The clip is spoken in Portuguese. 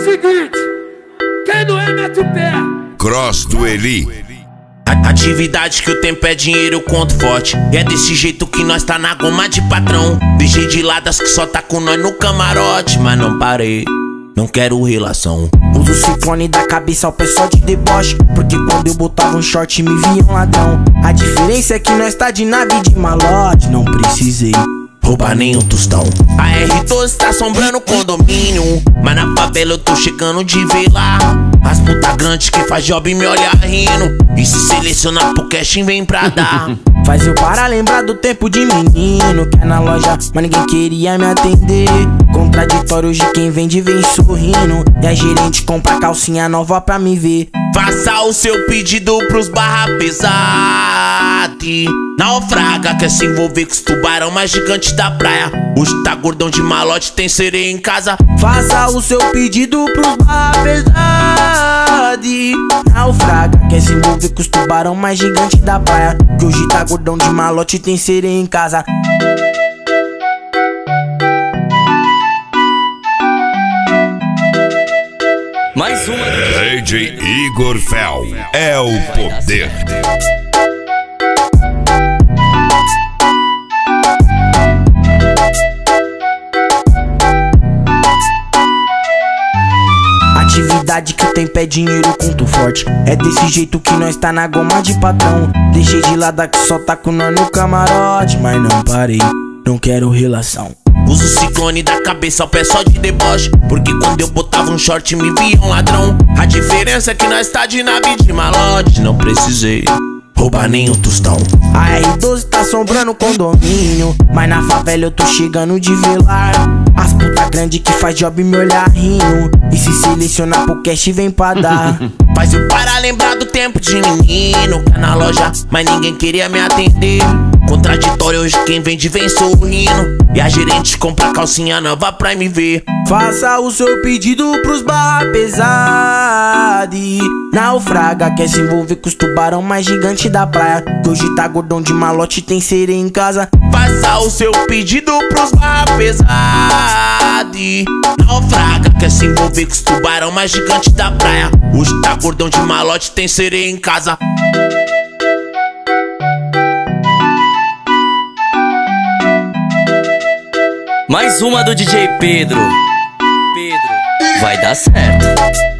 seguinte, quem não é mete o pé. Cross do Eli. Atividade que o tempo é dinheiro, eu conto forte. E é desse jeito que nós tá na goma de patrão. Deixei de ladas que só tá com nós no camarote. Mas não parei, não quero relação. Uso o ciclone da cabeça ao pé só de deboche, porque quando eu botava um short me via um ladrão. A diferença é que nós tá de nave de malote. Não precisei roubar nem um tostão. A R12 tá assombrando o condomínio, mas na favela eu tô chegando de velar. As puta grandes que faz job me olhar rindo, e se selecionar pro cash vem pra dar. Faz eu parar lembrar do tempo de menino, que é na loja, mas ninguém queria me atender. Contraditórios de quem vende vem sorrindo, e a gerente compra calcinha nova pra me ver. Faça o seu pedido pros barra pesade. Naufraga quer se envolver com os tubarão mais gigantes da praia. Hoje tá gordão de malote, tem sereia em casa. Faça o seu pedido pros barra pesade. Naufraga quer se envolver com os tubarão mais gigantes da praia. Que hoje tá gordão de malote, tem sereia em casa. Mais uma DJ Igor Fel é o poder. Atividade que o tempo é dinheiro, eu conto forte. É desse jeito que nós tá na goma de patrão. Deixei de lado que só tá com nós no camarote. Mas não parei, não quero relação. Uso o ciclone da cabeça ao pé só de deboche, porque quando eu botava um short me via um ladrão. A diferença é que nós tá de nave de malote. Não precisei roubar nem um tostão. A R12 tá assombrando o condomínio, mas na favela eu tô chegando de velar. As puta grande que faz job me olhar rindo, e se selecionar pro cash vem pra dar. Faz eu parar lembrar do tempo de menino, que é na loja, mas ninguém queria me atender. Contraditório hoje quem vende vem sorrindo, e a gerente compra calcinha nova pra me ver. Faça o seu pedido pros barra pesade. Naufraga quer se envolver com os tubarão mais gigantes da praia. Que hoje tá gordão de malote, tem sereia em casa. Faça o seu pedido pros barra pesade. Naufraga quer se envolver com os tubarão mais gigantes da praia. Hoje tá gordão de malote, tem sereia em casa. Mais uma do DJ Pedro. Vai dar certo.